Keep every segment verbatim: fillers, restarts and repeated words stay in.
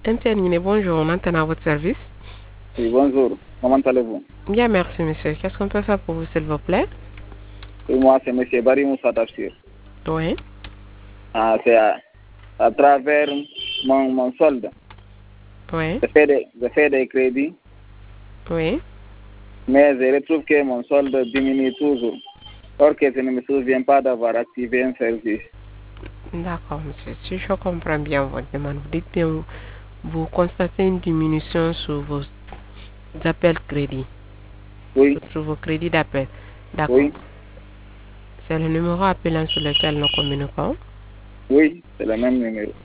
M T N Guinée, bonjour, on entend à votre service. Oui, bonjour. Comment allez-vous? Bien, merci, monsieur. Qu'est-ce qu'on peut faire pour vous, s'il vous plaît? Oui, moi, c'est M. Barry Moussa Tafsir. Oui. Ah, c'est à, à travers mon, mon solde. Oui. Je fais, des, je fais des crédits, Oui. mais je retrouve que mon solde diminue toujours. Or que je ne me souviens pas d'avoir activé un service. D'accord, monsieur. Si je comprends bien votre demande, vous dites bien, vous, vous constatez une diminution sur vos appels crédits, Oui, sur vos crédits d'appel. D'accord. oui, C'est le numéro appelant sur lequel nous communiquons. oui, c'est le même numéro.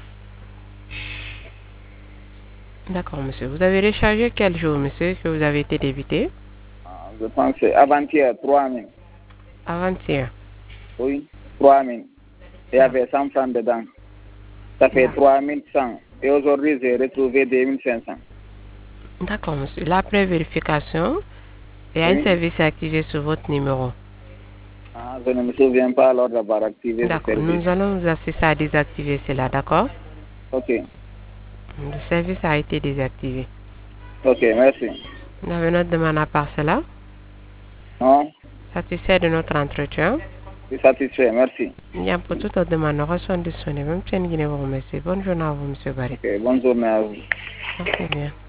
D'accord, monsieur. Vous avez rechargé quel jour, monsieur, que vous avez été débité? Ah, je pense que c'est avant-hier, trois mille. Avant-hier. Oui, trois mille. Il y avait cent francs dedans. Ça fait trois mille cent. Et aujourd'hui, j'ai retrouvé deux mille cinq cents. D'accord, monsieur. L'après vérification, il y a un Oui. service activé sur votre numéro. Ah, je ne me souviens pas alors d'avoir activé ce D'accord. service. Nous allons vous assister à désactiver cela, d'accord? Ok, Le service a été désactivé. ok, merci. Nous avons notre demande à part cela. Non, Satisfait de notre entretien. je suis satisfait, merci. Il y a pour toute autre demande, nous reçoit disponible. Même si vous remercie. Bonne journée à vous, monsieur Barry. Ok, bonne journée à vous. Merci bien.